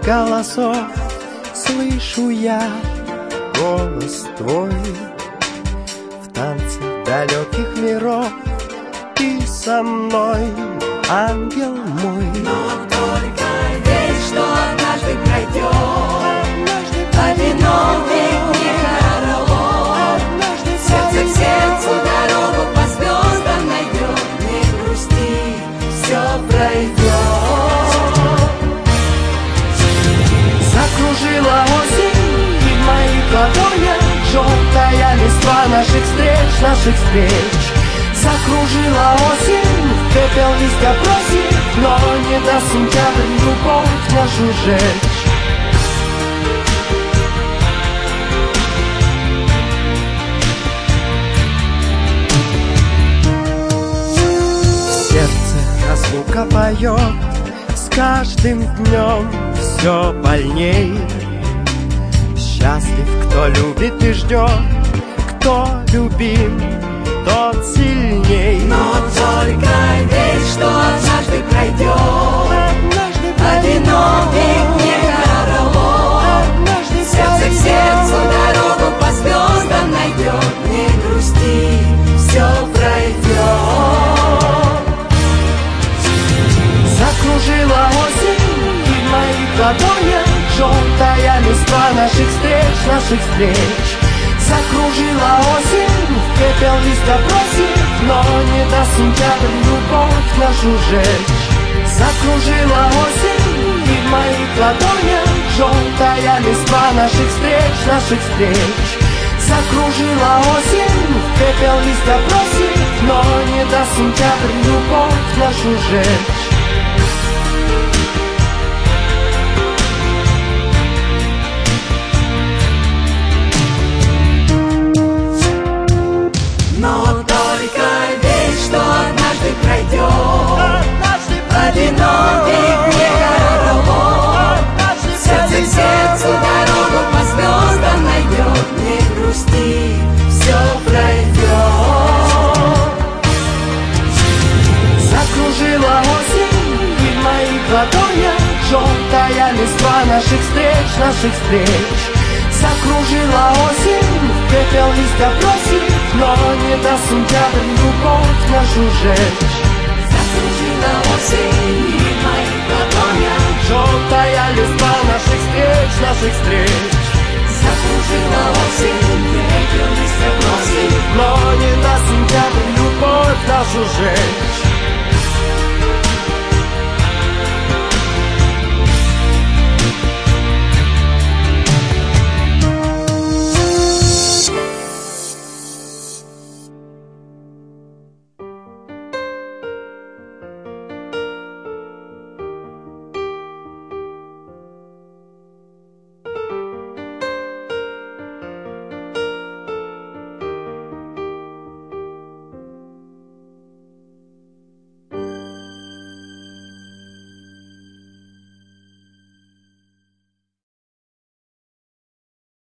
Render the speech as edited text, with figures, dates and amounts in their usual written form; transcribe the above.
голосов слышу я голос твой. В танце далеких миров ты со мной, ангел мой. Но только верь, что однажды пройдет, одинокий не хоролов. Сердце к сердцу дорогу по звездам найдет. Не грусти, все пройдет. Закружила осень и в моих ладонях желтая листва наших встреч. Закружила осень, пепел листья просит, но не даст сентябрь любовь нашу жечь. Сердце разлука поет, с каждым днем все больней. Счастлив, кто любит и ждет, кто любим, тот сильней. Но только верь, что однажды пройдет, одинокий не хоролов. Сердце к сердцу дорогу по звездам найдет. Не грусти, все пройдет. Закружила осень и в моих ладонях желтая листва наших встреч. Закружила осень, пепел листья просит, но не даст сентябрь любовь нашу жечь. Закружила осень и в моих ладонях желтая листва наших встреч. Закружила осень, пепел листья просит, но не даст сентябрь любовь нашу жечь. Но только верь, что однажды пройдет, одинокий не хоролов. Сердце к сердцу дорогу по звездам найдет. Не грусти, все пройдет. Закружила осень и в моих ладонях желтая листва наших встреч. Закружила осень, пепел листья просит, но не даст сентябрь любовь нашу жечь. Закружила осень и в моих ладонях желтая листва наших встреч. Закружила осень, пепел листья просит, но не даст сентябрь любовь нашу жечь.